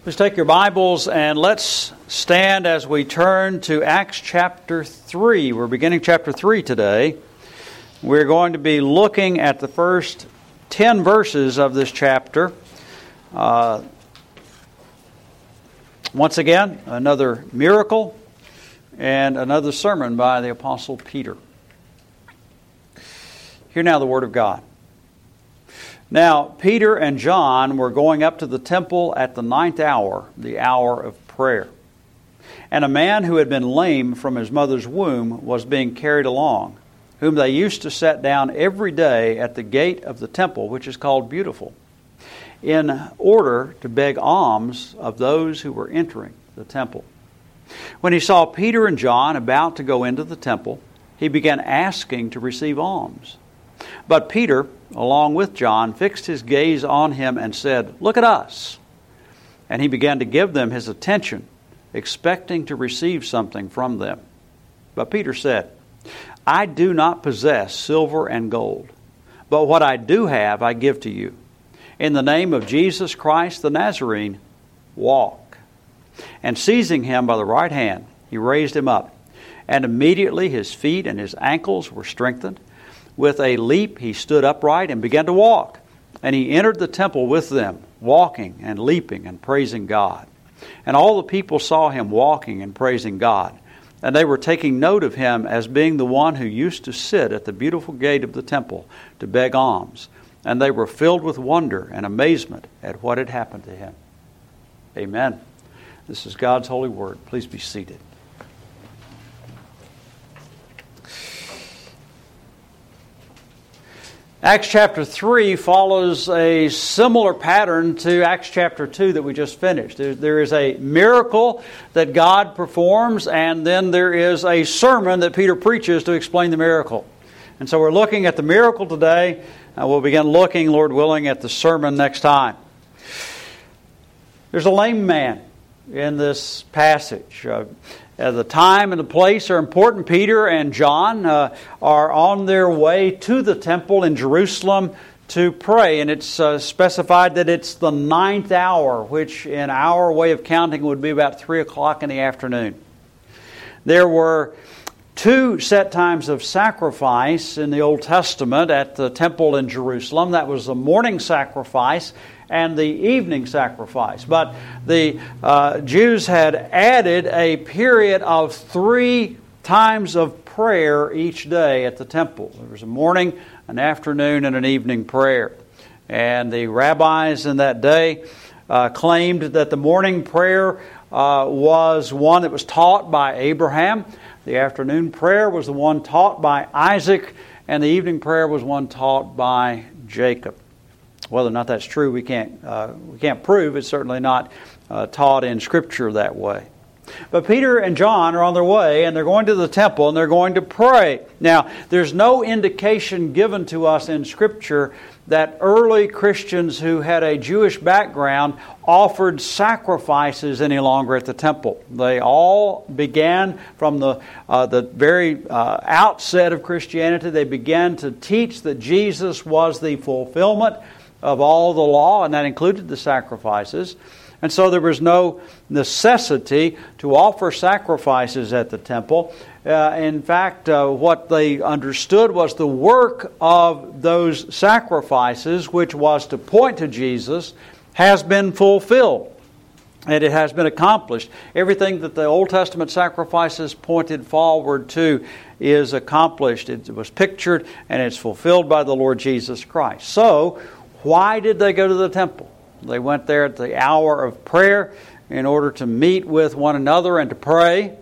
Please take your Bibles and let's stand as we turn to Acts chapter 3. We're beginning chapter 3 today. We're going to be looking at the first 10 verses of this chapter. Once again, another miracle and another sermon by the Apostle Peter. Hear now the Word of God. Now, Peter and John were going up to the temple at the 9th hour, the hour of prayer. And a man who had been lame from his mother's womb was being carried along, whom they used to set down every day at the gate of the temple, which is called Beautiful, in order to beg alms of those who were entering the temple. When he saw Peter and John about to go into the temple, he began asking to receive alms. But Peter, along with John, fixed his gaze on him and said, "Look at us." And he began to give them his attention, expecting to receive something from them. But Peter said, "I do not possess silver and gold, but what I do have I give to you. In the name of Jesus Christ the Nazarene, walk." And seizing him by the right hand, he raised him up. And immediately his feet and his ankles were strengthened. With a leap he stood upright and began to walk. And he entered the temple with them, walking and leaping and praising God. And all the people saw him walking and praising God. And they were taking note of him as being the one who used to sit at the beautiful gate of the temple to beg alms. And they were filled with wonder and amazement at what had happened to him. Amen. This is God's holy word. Please be seated. Acts chapter 3 follows a similar pattern to Acts chapter 2 that we just finished. There is a miracle that God performs, and then there is a sermon that Peter preaches to explain the miracle. And so we're looking at the miracle today. We'll begin looking, Lord willing, at the sermon next time. There's a lame man in this passage. The time and the place are important. Peter and John are on their way to the temple in Jerusalem to pray. And it's specified that it's the 9th hour, which in our way of counting would be about 3 o'clock in the afternoon. There were 2 set times of sacrifice in the Old Testament at the temple in Jerusalem. That was the morning sacrifice and the evening sacrifice. But the Jews had added a period of 3 times of prayer each day at the temple. There was a morning, an afternoon, and an evening prayer. And the rabbis in that day claimed that the morning prayer was one that was taught by Abraham. The afternoon prayer was the one taught by Isaac. And the evening prayer was one taught by Jacob. Whether or not that's true, we can't prove. It's certainly not taught in Scripture that way. But Peter and John are on their way, and they're going to the temple, and they're going to pray. Now, there's no indication given to us in Scripture that early Christians who had a Jewish background offered sacrifices any longer at the temple. They all began from the very outset of Christianity. They began to teach that Jesus was the fulfillment of all the law, and that included the sacrifices. And so there was no necessity to offer sacrifices at the temple. In fact, what they understood was the work of those sacrifices, which was to point to Jesus, has been fulfilled. And it has been accomplished. Everything that the Old Testament sacrifices pointed forward to is accomplished. It was pictured and it's fulfilled by the Lord Jesus Christ. So, why did they go to the temple? They went there at the hour of prayer in order to meet with one another and to pray,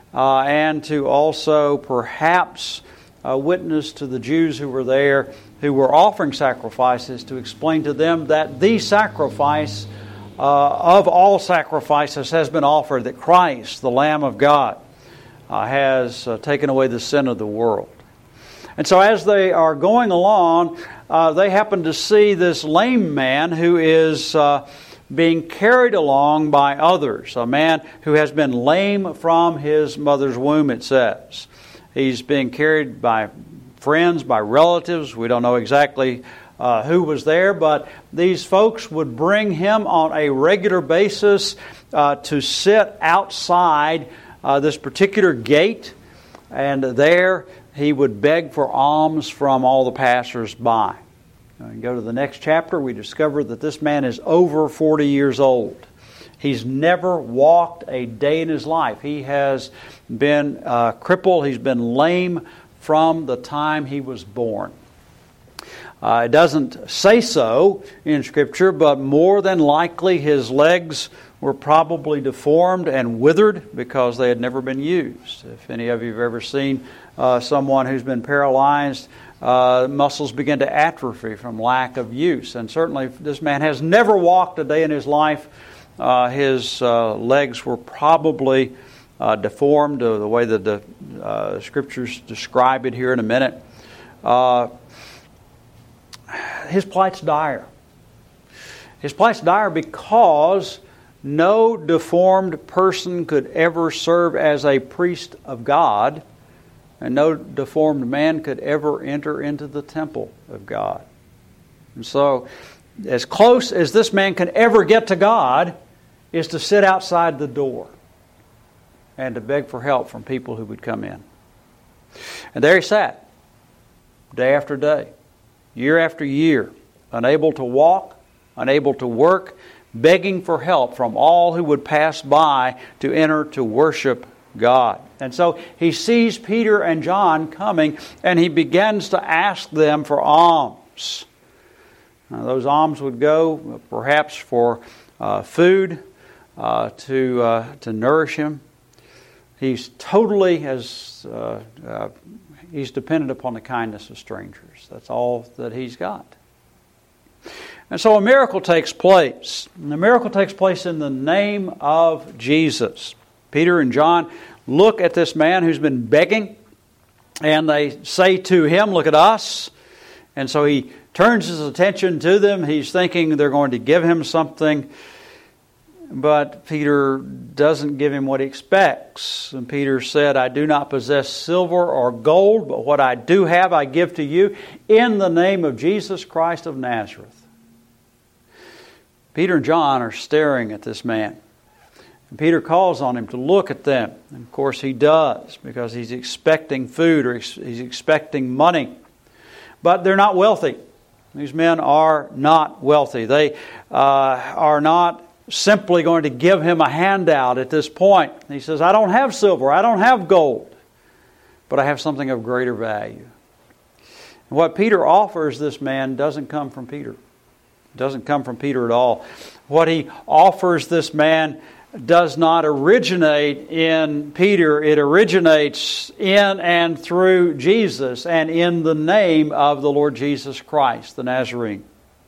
and to also perhaps witness to the Jews who were there, who were offering sacrifices, to explain to them that the sacrifice of all sacrifices has been offered, that Christ, the Lamb of God, has taken away the sin of the world. And so as they are going along, they happen to see this lame man who is being carried along by others. A man who has been lame from his mother's womb, it says. He's being carried by friends, by relatives. We don't know exactly who was there, but these folks would bring him on a regular basis to sit outside this particular gate, and there he would beg for alms from all the passers-by. Go to the next chapter, we discover that this man is over 40 years old. He's never walked a day in his life. He has been crippled, he's been lame from the time he was born. It doesn't say so in Scripture, but more than likely his legs were probably deformed and withered because they had never been used. If any of you have ever seen someone who's been paralyzed, muscles begin to atrophy from lack of use. And certainly this man has never walked a day in his life. His legs were probably deformed the way that the Scriptures describe it here in a minute. His plight's dire. His plight's dire because no deformed person could ever serve as a priest of God, and no deformed man could ever enter into the temple of God. And so, as close as this man can ever get to God is to sit outside the door and to beg for help from people who would come in. And there he sat, day after day, year after year, unable to walk, unable to work, begging for help from all who would pass by to enter to worship God. And so he sees Peter and John coming, and he begins to ask them for alms. Now, those alms would go perhaps for food to nourish him. He's totally he's dependent upon the kindness of strangers. That's all that he's got. And so a miracle takes place. And the miracle takes place in the name of Jesus. Peter and John look at this man who's been begging, and they say to him, "Look at us." And so he turns his attention to them. He's thinking they're going to give him something. But Peter doesn't give him what he expects. And Peter said, "I do not possess silver or gold, but what I do have I give to you in the name of Jesus Christ of Nazareth." Peter and John are staring at this man. And Peter calls on him to look at them. And of course he does, because he's expecting food or he's expecting money. But they're not wealthy. These men are not wealthy. They are not simply going to give him a handout at this point. He says, "I don't have silver, I don't have gold, but I have something of greater value." And what Peter offers this man doesn't come from Peter. It doesn't come from Peter at all. What he offers this man does not originate in Peter. It originates in and through Jesus and in the name of the Lord Jesus Christ, the Nazarene.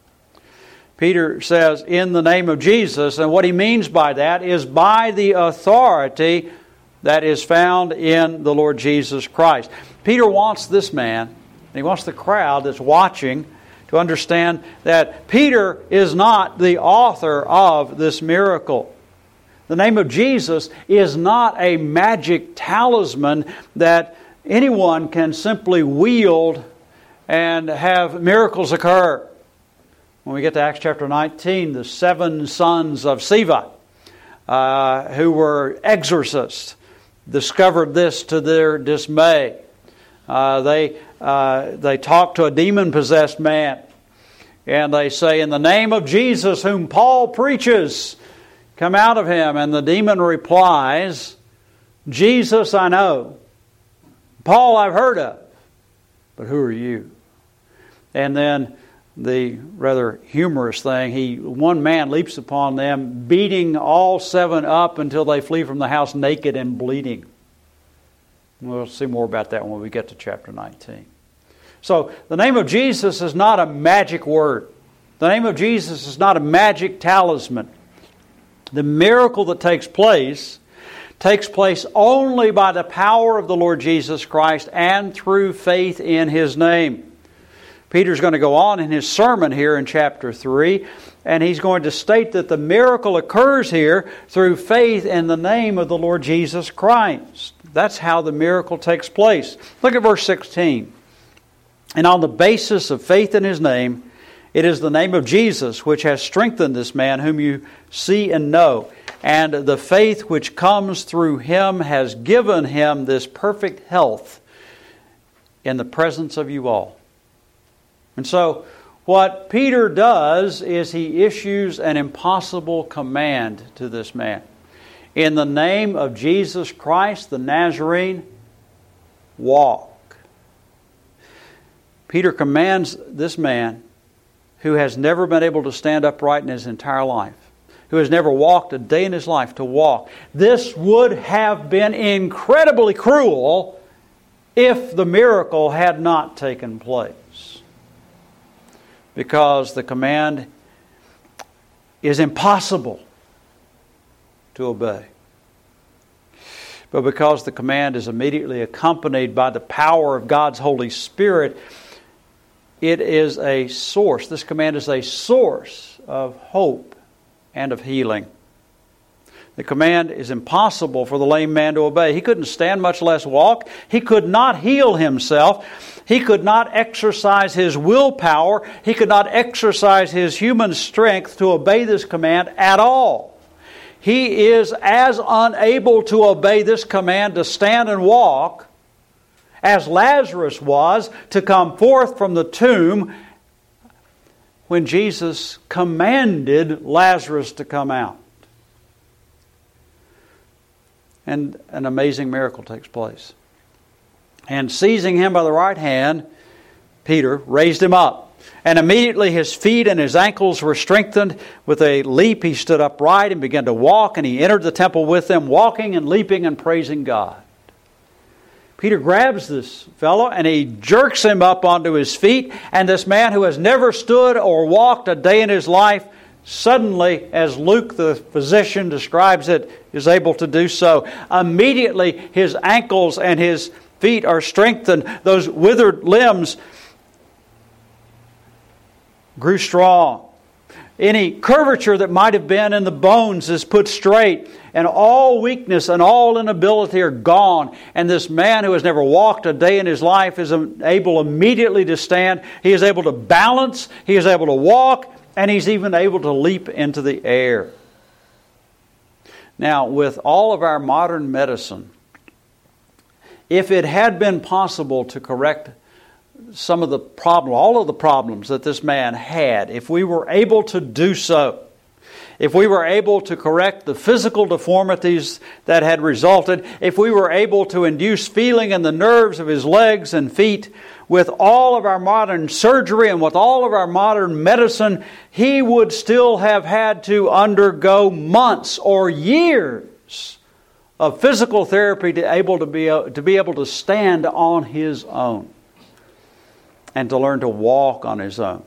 Peter says, "In the name of Jesus," and what he means by that is by the authority that is found in the Lord Jesus Christ. Peter wants this man, and he wants the crowd that's watching to understand that Peter is not the author of this miracle. The name of Jesus is not a magic talisman that anyone can simply wield and have miracles occur. When we get to Acts chapter 19, the 7 sons of Sceva, who were exorcists, discovered this to their dismay. They talk to a demon-possessed man, and they say, "In the name of Jesus, whom Paul preaches, come out of him." And the demon replies, "Jesus I know, Paul I've heard of, but who are you?" And then the rather humorous thing, one man leaps upon them, beating all 7 up until they flee from the house naked and bleeding. We'll see more about that when we get to chapter 19. So the name of Jesus is not a magic word. The name of Jesus is not a magic talisman. The miracle that takes place only by the power of the Lord Jesus Christ and through faith in His name. Peter's going to go on in his sermon here in chapter 3, and he's going to state that the miracle occurs here through faith in the name of the Lord Jesus Christ. That's how the miracle takes place. Look at verse 16. "And on the basis of faith in His name, It is the name of Jesus which has strengthened this man whom you see and know. And the faith which comes through him has given him this perfect health in the presence of you all. And so, what Peter does is he issues an impossible command to this man. In the name of Jesus Christ, the Nazarene, walk. Peter commands this man who has never been able to stand upright in his entire life, who has never walked a day in his life, to walk. This would have been incredibly cruel if the miracle had not taken place, because the command is impossible to obey. But because the command is immediately accompanied by the power of God's Holy Spirit, it is a source. This command is a source of hope and of healing. The command is impossible for the lame man to obey. He couldn't stand, much less walk. He could not heal himself. He could not exercise his willpower. He could not exercise his human strength to obey this command at all. He is as unable to obey this command to stand and walk as Lazarus was to come forth from the tomb when Jesus commanded Lazarus to come out. And an amazing miracle takes place. And seizing him by the right hand, Peter raised him up. And immediately his feet and his ankles were strengthened. With a leap he stood upright and began to walk, and he entered the temple with them, walking and leaping and praising God. Peter grabs this fellow and he jerks him up onto his feet, and this man who has never stood or walked a day in his life suddenly, as Luke the physician describes it, is able to do so. Immediately his ankles and his feet are strengthened. Those withered limbs grew strong. Any curvature that might have been in the bones is put straight, and all weakness and all inability are gone. And this man who has never walked a day in his life is able immediately to stand. He is able to balance. He is able to walk. And he's even able to leap into the air. Now, with all of our modern medicine, if it had been possible to correct some of the problems, all of the problems that this man had, if we were able to do so, if we were able to correct the physical deformities that had resulted, if we were able to induce feeling in the nerves of his legs and feet, with all of our modern surgery and with all of our modern medicine, he would still have had to undergo months or years of physical therapy to be able to stand on his own and to learn to walk on his own.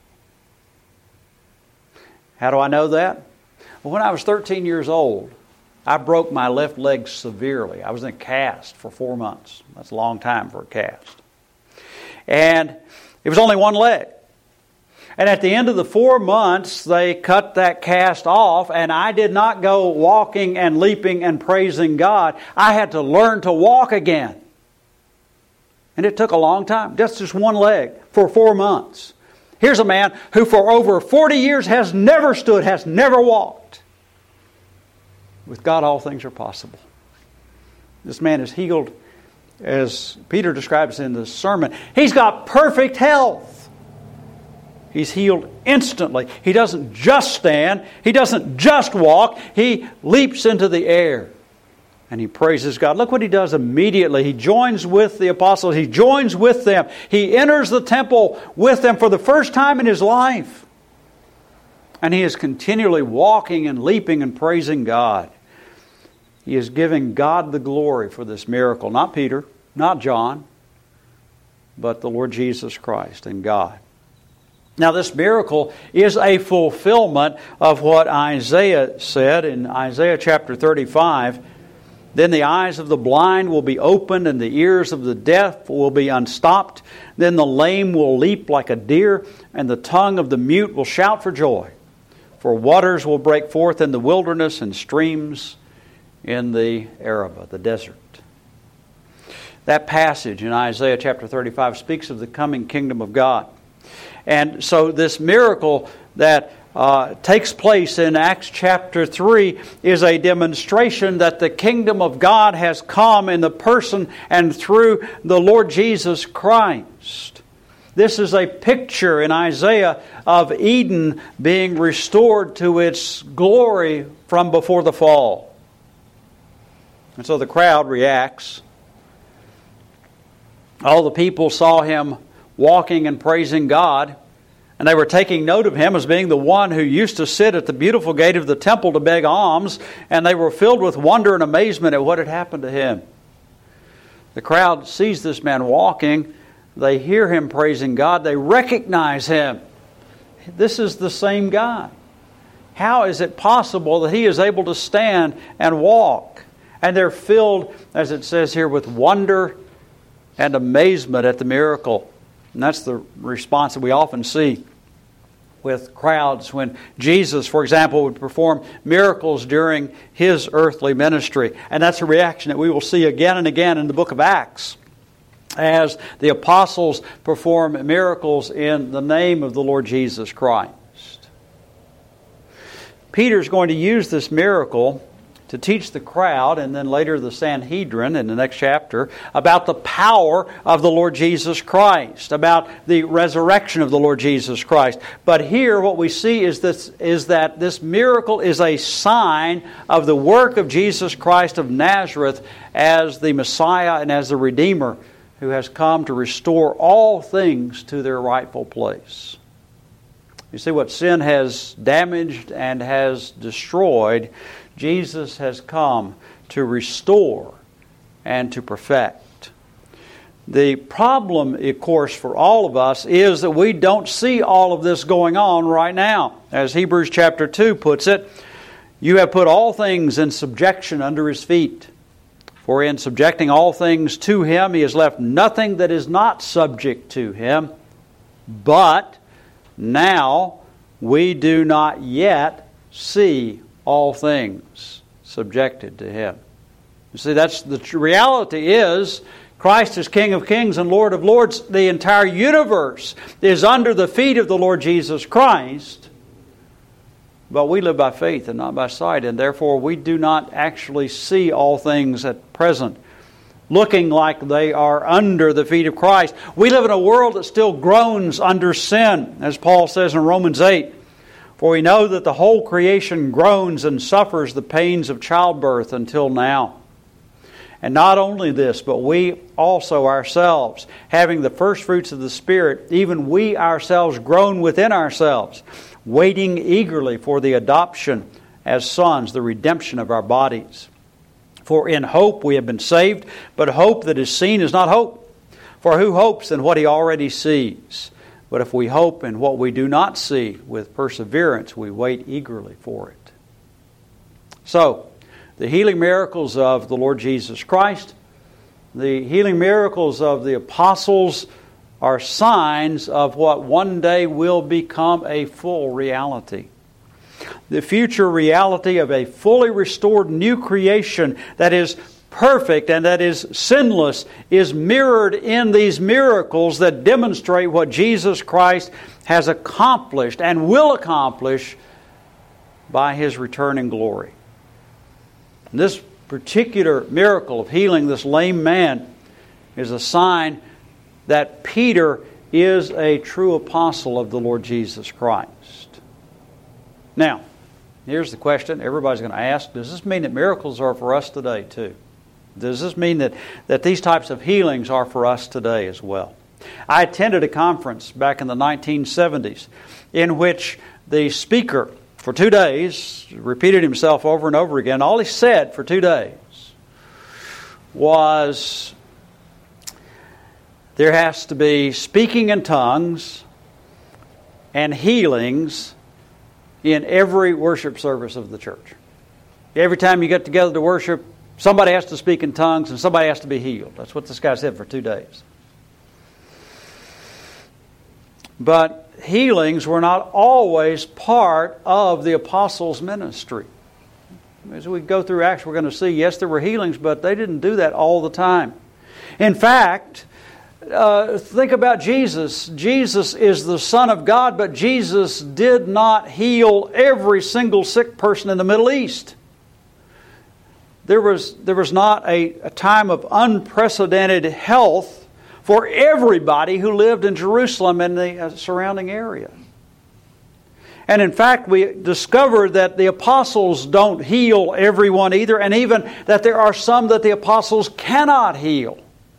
How do I know that? Well, when I was 13 years old, I broke my left leg severely. I was in a cast for 4 months. That's a long time for a cast. And it was only one leg. And at the end of the 4 months, they cut that cast off, and I did not go walking and leaping and praising God. I had to learn to walk again. And it took a long time, just one leg, for 4 months. Here's a man who for over 40 years has never stood, has never walked. With God, all things are possible. This man is healed, as Peter describes in the sermon. He's got perfect health. He's healed instantly. He doesn't just stand. He doesn't just walk. He leaps into the air. And he praises God. Look what he does immediately. He joins with the apostles. He joins with them. He enters the temple with them for the first time in his life. And he is continually walking and leaping and praising God. He is giving God the glory for this miracle. Not Peter, not John, but the Lord Jesus Christ and God. Now, this miracle is a fulfillment of what Isaiah said in Isaiah chapter 35. Then the eyes of the blind will be opened, and the ears of the deaf will be unstopped. Then the lame will leap like a deer, and the tongue of the mute will shout for joy. For waters will break forth in the wilderness, and streams in the Arabah, the desert. That passage in Isaiah chapter 35 speaks of the coming kingdom of God. And so this miracle that takes place in Acts chapter 3 is a demonstration that the kingdom of God has come in the person and through the Lord Jesus Christ. This is a picture in Isaiah of Eden being restored to its glory from before the fall. And so the crowd reacts. All the people saw him walking and praising God, and they were taking note of him as being the one who used to sit at the beautiful gate of the temple to beg alms, and they were filled with wonder and amazement at what had happened to him. The crowd sees this man walking. They hear him praising God. They recognize him. This is the same guy. How is it possible that he is able to stand and walk? And they're filled, as it says here, with wonder and amazement at the miracle. And that's the response that we often see with crowds when Jesus, for example, would perform miracles during His earthly ministry. And that's a reaction that we will see again and again in the book of Acts as the apostles perform miracles in the name of the Lord Jesus Christ. Peter's going to use this miracle to teach the crowd, and then later the Sanhedrin in the next chapter, about the power of the Lord Jesus Christ, about the resurrection of the Lord Jesus Christ. But here what we see is that this miracle is a sign of the work of Jesus Christ of Nazareth as the Messiah and as the Redeemer who has come to restore all things to their rightful place. You see, what sin has damaged and has destroyed, Jesus has come to restore and to perfect. The problem, of course, for all of us is that we don't see all of this going on right now. As Hebrews chapter 2 puts it, you have put all things in subjection under His feet. For in subjecting all things to Him, He has left nothing that is not subject to Him. But now we do not yet see all things subjected to Him. You see, that's the reality is Christ is King of kings and Lord of lords. The entire universe is under the feet of the Lord Jesus Christ. But we live by faith and not by sight, and therefore we do not actually see all things at present looking like they are under the feet of Christ. We live in a world that still groans under sin, as Paul says in Romans 8. For we know that the whole creation groans and suffers the pains of childbirth until now. And not only this, but we also ourselves, having the first fruits of the Spirit, even we ourselves groan within ourselves, waiting eagerly for the adoption as sons, the redemption of our bodies. For in hope we have been saved, but hope that is seen is not hope. For who hopes in what he already sees? But if we hope in what we do not see, with perseverance we wait eagerly for it. So, the healing miracles of the Lord Jesus Christ, the healing miracles of the apostles are signs of what one day will become a full reality. The future reality of a fully restored new creation that is perfect and that is sinless is mirrored in these miracles that demonstrate what Jesus Christ has accomplished and will accomplish by His return in glory. And this particular miracle of healing this lame man is a sign that Peter is a true apostle of the Lord Jesus Christ. Now, here's the question everybody's going to ask. Does this mean that miracles are for us today too? Does this mean that these types of healings are for us today as well? I attended a conference back in the 1970s in which the speaker for 2 days repeated himself over and over again. All he said for 2 days was, there has to be speaking in tongues and healings in every worship service of the church. Every time you get together to worship, somebody has to speak in tongues and somebody has to be healed. That's what this guy said for 2 days. But healings were not always part of the apostles' ministry. As we go through Acts, we're going to see, yes, there were healings, but they didn't do that all the time. In fact, think about Jesus. Jesus is the Son of God, but Jesus did not heal every single sick person in the Middle East. There was not a time of unprecedented health for everybody who lived in Jerusalem and the surrounding area. And in fact, we discovered that the apostles don't heal everyone either, and even that there are some that the apostles cannot heal.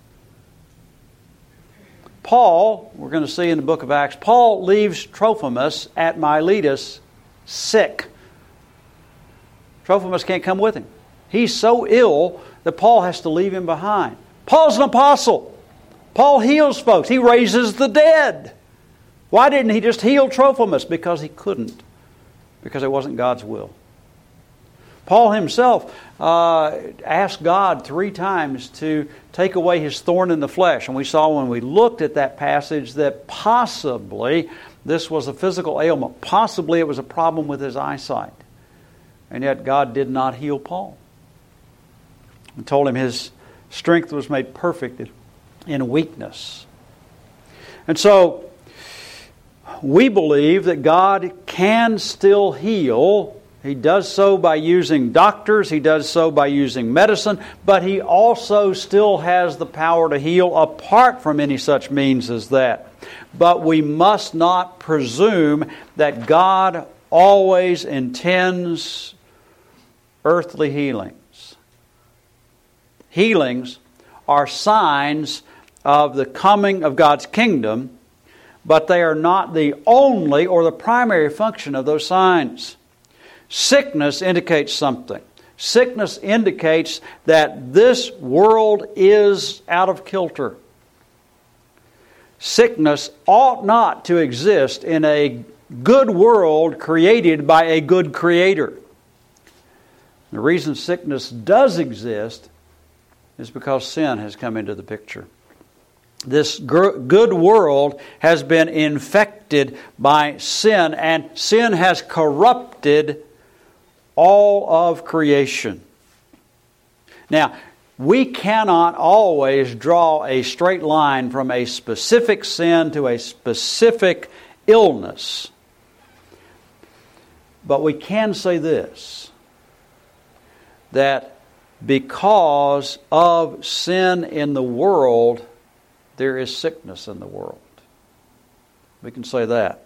Paul, we're going to see in the book of Acts, Paul leaves Trophimus at Miletus sick. Trophimus can't come with him. He's so ill that Paul has to leave him behind. Paul's an apostle. Paul heals folks. He raises the dead. Why didn't he just heal Trophimus? Because he couldn't. Because it wasn't God's will. Paul himself asked God 3 times to take away his thorn in the flesh. And we saw when we looked at that passage that possibly this was a physical ailment. Possibly it was a problem with his eyesight. And yet God did not heal Paul. And told him his strength was made perfect in weakness. And so we believe that God can still heal. He does so by using doctors. He does so by using medicine. But He also still has the power to heal apart from any such means as that. But we must not presume that God always intends earthly healings. Healings are signs of the coming of God's kingdom, but they are not the only or the primary function of those signs. Sickness indicates something. Sickness indicates that this world is out of kilter. Sickness ought not to exist in a good world created by a good Creator. The reason sickness does exist is because sin has come into the picture. This good world has been infected by sin, and sin has corrupted all of creation. Now, we cannot always draw a straight line from a specific sin to a specific illness. But we can say this, that because of sin in the world, there is sickness in the world. We can say that.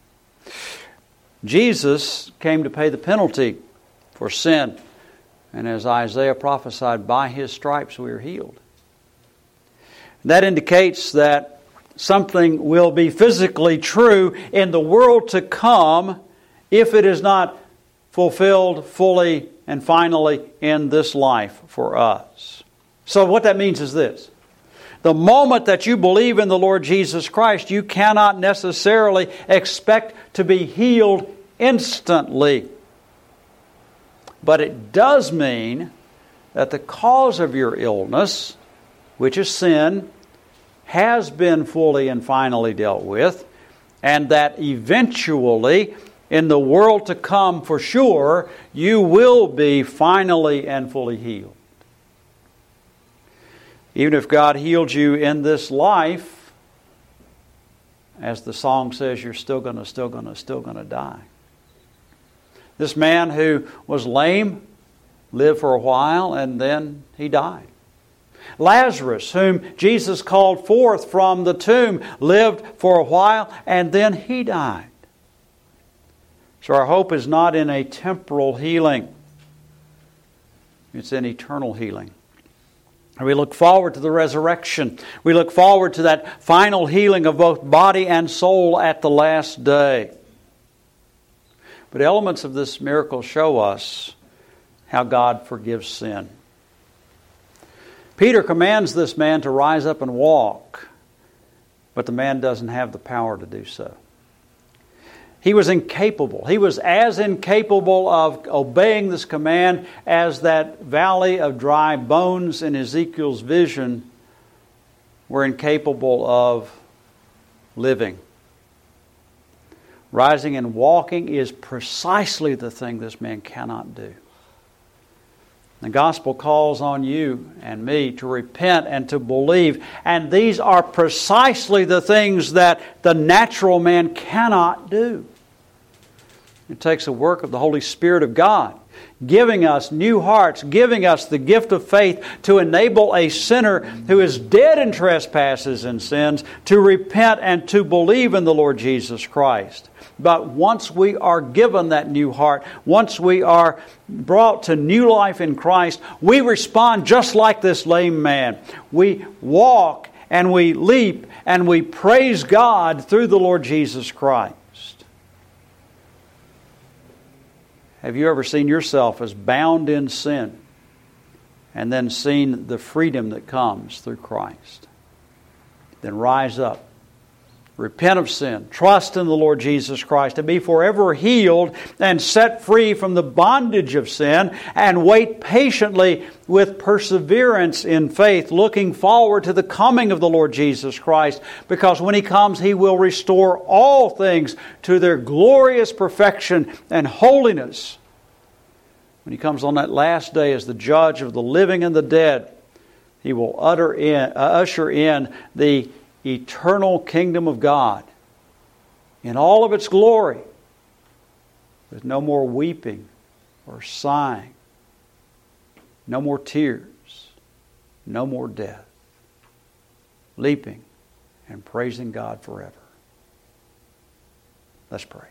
Jesus came to pay the penalty for sin. And as Isaiah prophesied, by His stripes we are healed. That indicates that something will be physically true in the world to come if it is not fulfilled fully and finally in this life for us. So what that means is this. The moment that you believe in the Lord Jesus Christ, you cannot necessarily expect to be healed instantly. But it does mean that the cause of your illness, which is sin, has been fully and finally dealt with, and that eventually, in the world to come for sure, you will be finally and fully healed. Even if God healed you in this life, as the song says, you're still going to die. This man who was lame lived for a while and then he died. Lazarus, whom Jesus called forth from the tomb, lived for a while and then he died. So our hope is not in a temporal healing. It's in eternal healing. We look forward to the resurrection. We look forward to that final healing of both body and soul at the last day. But elements of this miracle show us how God forgives sin. Peter commands this man to rise up and walk, but the man doesn't have the power to do so. He was incapable. He was as incapable of obeying this command as that valley of dry bones in Ezekiel's vision were incapable of living. Rising and walking is precisely the thing this man cannot do. The gospel calls on you and me to repent and to believe. And these are precisely the things that the natural man cannot do. It takes the work of the Holy Spirit of God, giving us new hearts, giving us the gift of faith to enable a sinner who is dead in trespasses and sins to repent and to believe in the Lord Jesus Christ. But once we are given that new heart, once we are brought to new life in Christ, we respond just like this lame man. We walk and we leap and we praise God through the Lord Jesus Christ. Have you ever seen yourself as bound in sin and then seen the freedom that comes through Christ? Then rise up. Repent of sin. Trust in the Lord Jesus Christ to be forever healed and set free from the bondage of sin, and wait patiently with perseverance in faith, looking forward to the coming of the Lord Jesus Christ, because when He comes, He will restore all things to their glorious perfection and holiness. When He comes on that last day as the judge of the living and the dead, He will usher in the eternal kingdom of God in all of its glory, with no more weeping or sighing, no more tears, no more death, leaping and praising God forever. Let's pray.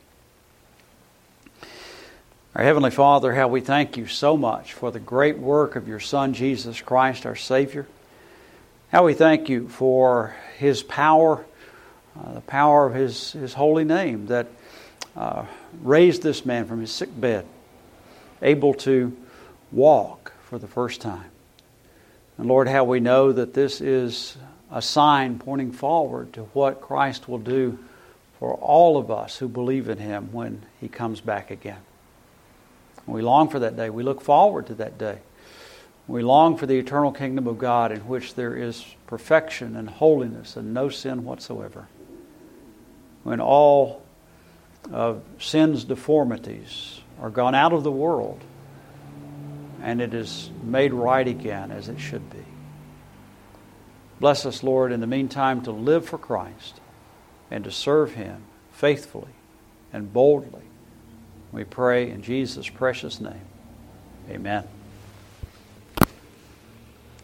Our Heavenly Father, how we thank You so much for the great work of Your Son, Jesus Christ, our Savior. How we thank You for His power, the power of His holy name that raised this man from his sick bed, able to walk for the first time. And Lord, how we know that this is a sign pointing forward to what Christ will do for all of us who believe in Him when He comes back again. We long for that day. We look forward to that day. We long for the eternal kingdom of God, in which there is perfection and holiness and no sin whatsoever. When all of sin's deformities are gone out of the world and it is made right again as it should be. Bless us, Lord, in the meantime to live for Christ and to serve Him faithfully and boldly. We pray in Jesus' precious name. Amen.